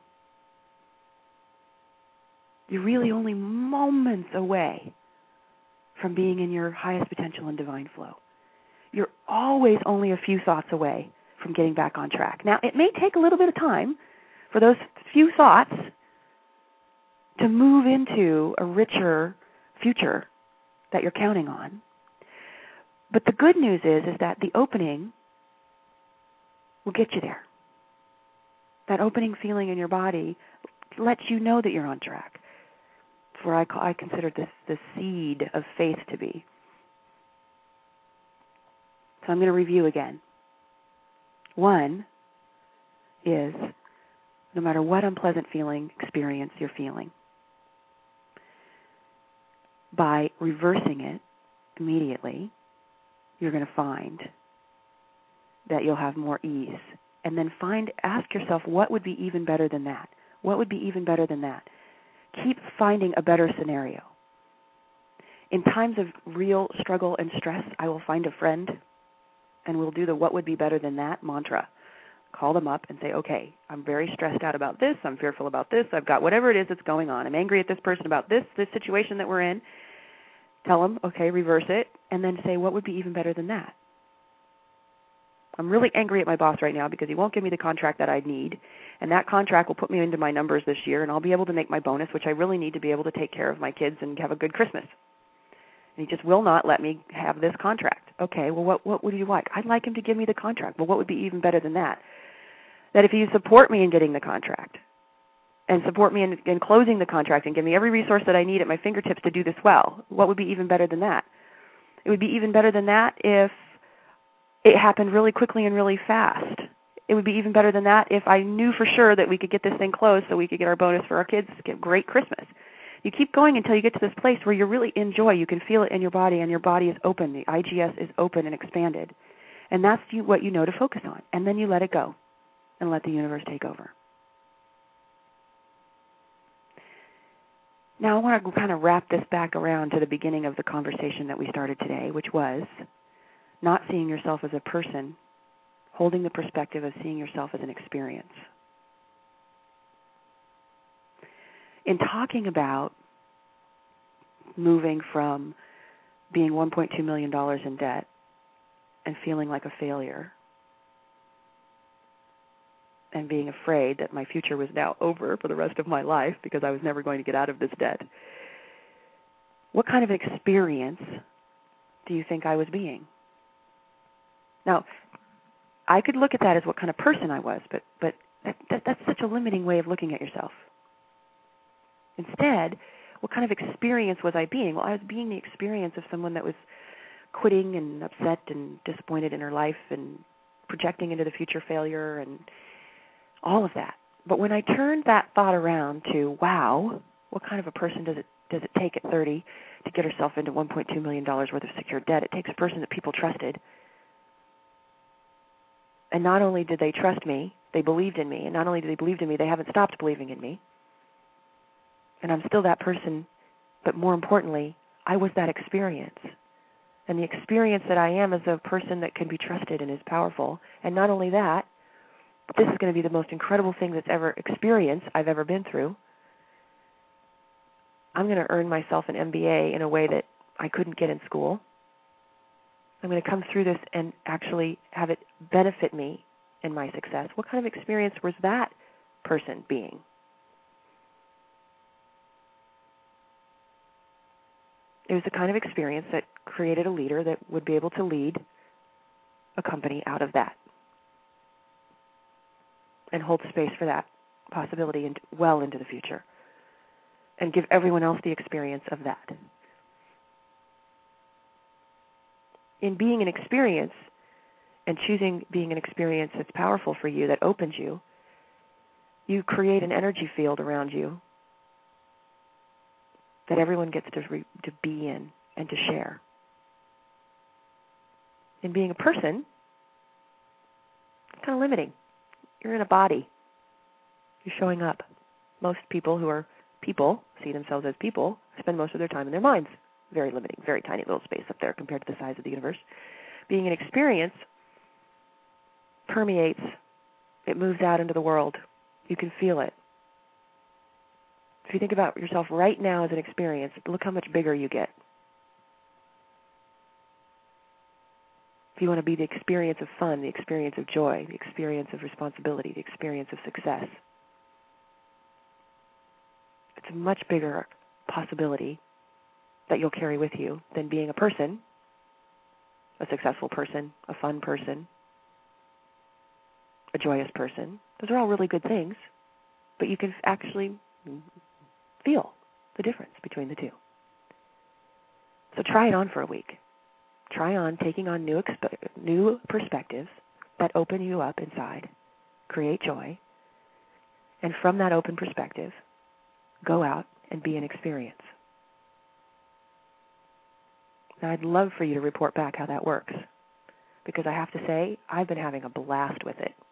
you're really only moments away from being in your highest potential and divine flow. You're always only a few thoughts away from getting back on track. Now, it may take a little bit of time for those few thoughts to move into a richer future that you're counting on. But the good news is, is that the opening will get you there. That opening feeling in your body lets you know that you're on track. It's where I, call, I consider this the seed of faith to be. So I'm going to review again. One is, no matter what unpleasant feeling, experience you're feeling, by reversing it immediately, you're going to find that you'll have more ease. And then find, ask yourself, what would be even better than that? What would be even better than that? Keep finding a better scenario. In times of real struggle and stress, I will find a friend and we'll do the what would be better than that mantra. Call them up and say, okay, I'm very stressed out about this. I'm fearful about this. I've got whatever it is that's going on. I'm angry at this person about this, this situation that we're in. Tell them, okay, reverse it, and then say, what would be even better than that? I'm really angry at my boss right now because he won't give me the contract that I need, and that contract will put me into my numbers this year, and I'll be able to make my bonus, which I really need to be able to take care of my kids and have a good Christmas. And he just will not let me have this contract. Okay, well, what, what would you like? I'd like him to give me the contract. Well, what would be even better than that? That if you support me in getting the contract and support me in, in closing the contract and give me every resource that I need at my fingertips to do this well, what would be even better than that? It would be even better than that if it happened really quickly and really fast. It would be even better than that if I knew for sure that we could get this thing closed so we could get our bonus for our kids, get a great Christmas. You keep going until you get to this place where you're really in joy. You can feel it in your body, and your body is open. The I G S is open and expanded. And that's you, what you know to focus on. And then you let it go and let the universe take over. Now I want to kind of wrap this back around to the beginning of the conversation that we started today, which was not seeing yourself as a person, holding the perspective of seeing yourself as an experience. In talking about moving from being one point two million dollars in debt and feeling like a failure and being afraid that my future was now over for the rest of my life because I was never going to get out of this debt, what kind of experience do you think I was being? Now, I could look at that as what kind of person I was, but but that, that, that's such a limiting way of looking at yourself. Instead, what kind of experience was I being? Well, I was being the experience of someone that was quitting and upset and disappointed in her life and projecting into the future failure and all of that. But when I turned that thought around to, wow, what kind of a person does it does it take at thirty to get herself into one point two million dollars worth of secured debt? It takes a person that people trusted. And not only did they trust me, they believed in me. And not only did they believe in me, they haven't stopped believing in me. And I'm still that person But more importantly, I was that experience. And the experience that I am is a person that can be trusted and is powerful. And not only that, but this is going to be the most incredible thing that's ever experienced I've ever been through. I'm going to earn myself an M B A in a way that I couldn't get in school. I'm going to come through this and actually have it benefit me in my success. What kind of experience was that person being? It was the kind of experience that created a leader that would be able to lead a company out of that and hold space for that possibility and well into the future and give everyone else the experience of that. In being an experience and choosing being an experience that's powerful for you, that opens you, you create an energy field around you that everyone gets to re- to be in and to share. In being a person, it's kind of limiting. You're in a body. You're showing up. Most people who are people, see themselves as people, spend most of their time in their minds. Very limiting, very tiny little space up there compared to the size of the universe. Being an experience permeates. It moves out into the world. You can feel it. If you think about yourself right now as an experience, look how much bigger you get. If you want to be the experience of fun, the experience of joy, the experience of responsibility, the experience of success, it's a much bigger possibility that you'll carry with you than being a person, a successful person, a fun person, a joyous person. Those are all really good things, but you can actually feel the difference between the two. So try it on for a week. Try on taking on new exp- new perspectives that open you up inside, create joy, and from that open perspective, go out and be an experience. Now, I'd love for you to report back how that works, because I have to say, I've been having a blast with it.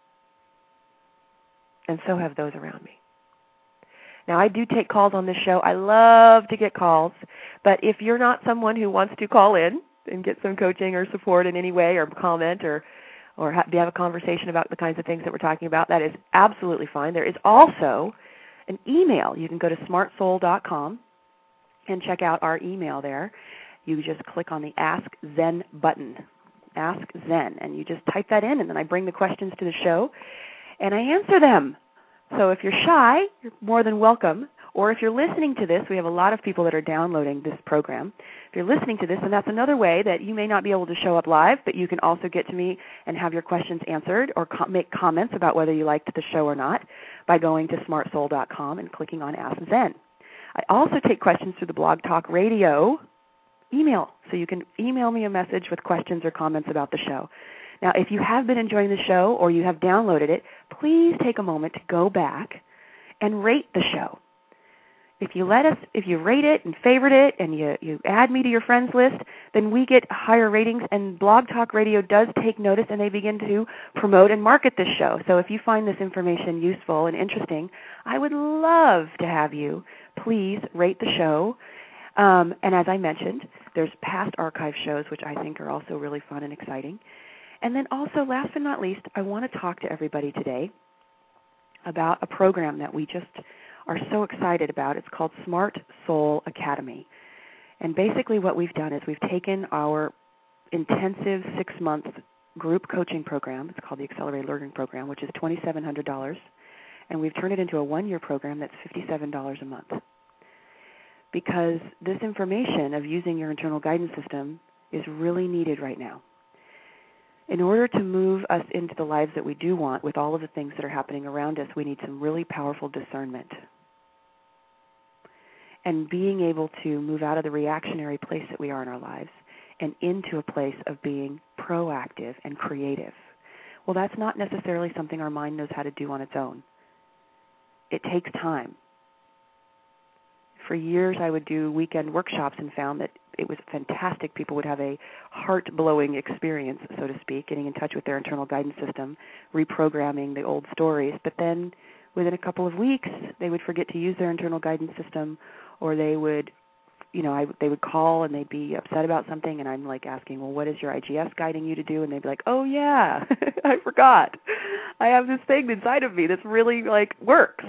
And so have those around me. Now, I do take calls on this show. I love to get calls, but if you're not someone who wants to call in and get some coaching or support in any way or comment or or have, have a conversation about the kinds of things that we're talking about, that is absolutely fine. There is also an email. You can go to smart soul dot com and check out our email there. You just click on the Ask Zen button, Ask Zen, and you just type that in, and then I bring the questions to the show, and I answer them. So if you're shy, you're more than welcome. Or if you're listening to this, we have a lot of people that are downloading this program. If you're listening to this, and that's another way that you may not be able to show up live, but you can also get to me and have your questions answered or com- make comments about whether you liked the show or not by going to smart soul dot com and clicking on Ask Zen. I also take questions through the Blog Talk Radio email, so you can email me a message with questions or comments about the show. Now, if you have been enjoying the show or you have downloaded it, please take a moment to go back and rate the show. If you let us, if you rate it and favorite it and you, you add me to your friends list, then we get higher ratings, and Blog Talk Radio does take notice, and they begin to promote and market this show. So if you find this information useful and interesting, I would love to have you please rate the show. Um, and as I mentioned, there's past archive shows, which I think are also really fun and exciting. And then also, last but not least, I want to talk to everybody today about a program that we just are so excited about. It's called Smart Soul Academy. And basically what we've done is we've taken our intensive six-month group coaching program, it's called the Accelerated Learning Program, which is two thousand seven hundred dollars, and we've turned it into a one-year program that's fifty-seven dollars a month. Because this information of using your internal guidance system is really needed right now. In order to move us into the lives that we do want with all of the things that are happening around us, we need some really powerful discernment. And being able to move out of the reactionary place that we are in our lives and into a place of being proactive and creative. Well, that's not necessarily something our mind knows how to do on its own. It takes time. For years, I would do weekend workshops and found that it was fantastic. People would have a heart-blowing experience, so to speak, getting in touch with their internal guidance system, reprogramming the old stories. But then within a couple of weeks, they would forget to use their internal guidance system, or they would you know, I, they would call and they'd be upset about something, and I'm like asking, well, what is your I G S guiding you to do? And they'd be like, oh, yeah, I forgot. I have this thing inside of me that's really, like, works.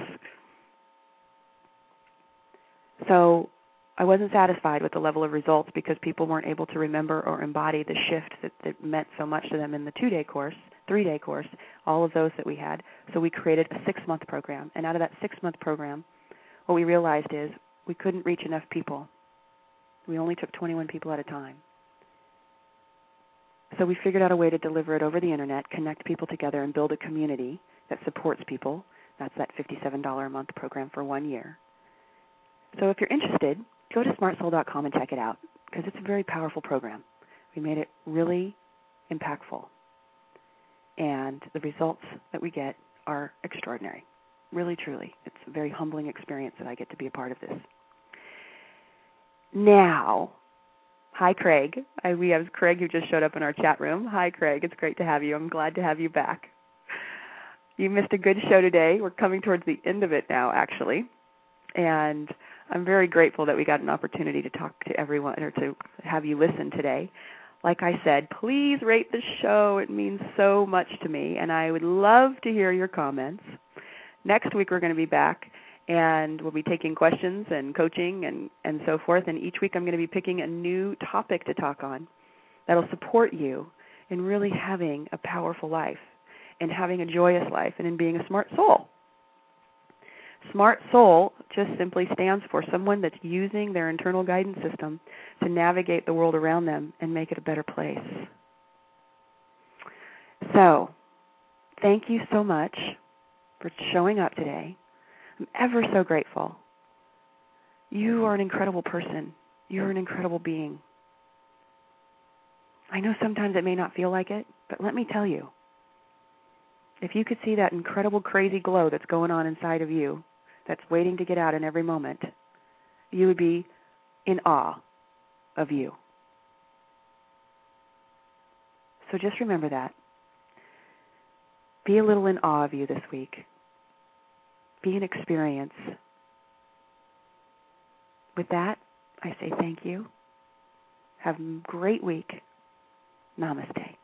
So I wasn't satisfied with the level of results because people weren't able to remember or embody the shift that, that meant so much to them in the two-day course, three-day course, all of those that we had. So we created a six-month program. And out of that six-month program, what we realized is we couldn't reach enough people. We only took twenty-one people at a time. So we figured out a way to deliver it over the Internet, connect people together, and build a community that supports people. That's that fifty-seven dollars a month program for one year. So if you're interested, go to smart soul dot com and check it out, because it's a very powerful program. We made it really impactful. And the results that we get are extraordinary. Really, truly. It's a very humbling experience that I get to be a part of this. Now, hi, Craig. I, we have Craig who just showed up in our chat room. Hi, Craig. It's great to have you. I'm glad to have you back. You missed a good show today. We're coming towards the end of it now, actually. And I'm very grateful that we got an opportunity to talk to everyone or to have you listen today. Like I said, please rate the show. It means so much to me, and I would love to hear your comments. Next week we're going to be back, and we'll be taking questions and coaching and, and so forth. And each week I'm going to be picking a new topic to talk on that will support you in really having a powerful life and having a joyous life and in being a smart soul. Smart soul just simply stands for someone that's using their internal guidance system to navigate the world around them and make it a better place. So, thank you so much for showing up today. I'm ever so grateful. You are an incredible person. You're an incredible being. I know sometimes it may not feel like it, but let me tell you, if you could see that incredible, crazy glow that's going on inside of you, that's waiting to get out in every moment, you would be in awe of you. So just remember that. Be a little in awe of you this week. Be an experience. With that, I say thank you. Have a great week. Namaste.